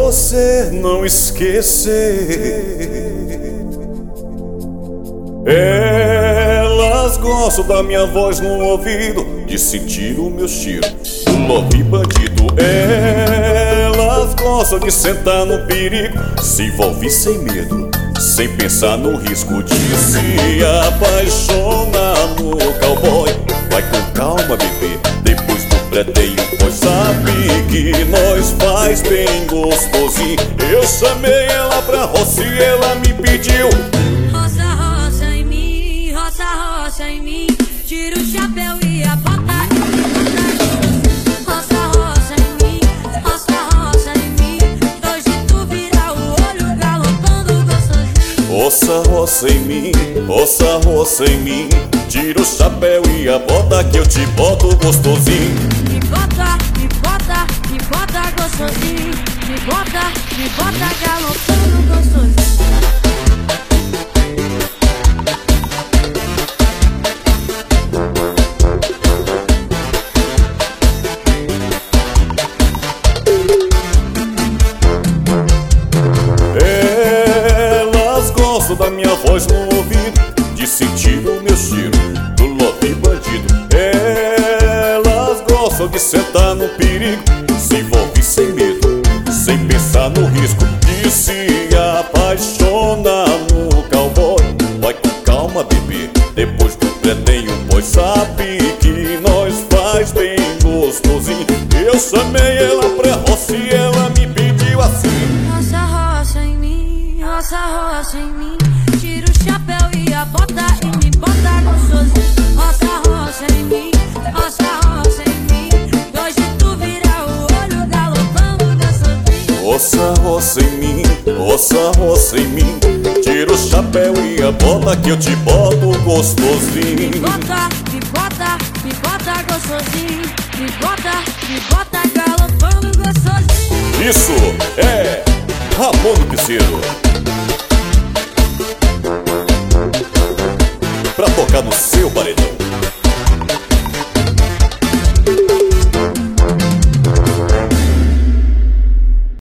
você não esquecer. Elas gostam da minha voz no ouvido, de sentir o meu cheiro do love bandido. Elas gostam de sentar no perigo, se envolver sem medo, sem pensar no risco de se apaixonar no cowboy. Vai com calma, bebê, depois do pré-treino, pois sabe que nós faz bem gostosinho. Eu chamei ela pra roça e ela me pediu: roça, roça em mim, roça, roça em mim. Tira o chapéu e a bota e me bota. Roça, roça em mim, roça, roça em mim. Hoje tu vira o olho galopando gostosinho. Roça, roça em mim, roça, roça em mim. Tira o chapéu e a bota que eu te boto gostosinho. Me bota, me bota, me bota gostosinho. Me bota galopando gostosinho. Elas gostam da minha voz no ouvido, de sentir o meu cheiro do love bandido. Elas gostam de sentar no perigo, se envolver sem medo, sem pensar no risco de se apaixonar no cowboy. Vai com calma, bebê, depois do pré-treino, pois sabe que nós faz bem gostosinho. Eu chamei ela pra roça e ela me pediu assim: roça, roça em mim, roça, roça em mim. Tira o chapéu e a bota e me bota gostosinho. Roça, roça em mim, roça, roça em mim. Hoje tu vira o olho galopando gostosinho. roça, roça em mim, roça, roça em mim. Tira o chapéu e a bota que eu te boto gostosinho. Me bota, me bota, me bota gostosinho. Me bota galopando gostosinho. Isso é Ramon Piseiro, pra tocar no seu paredão.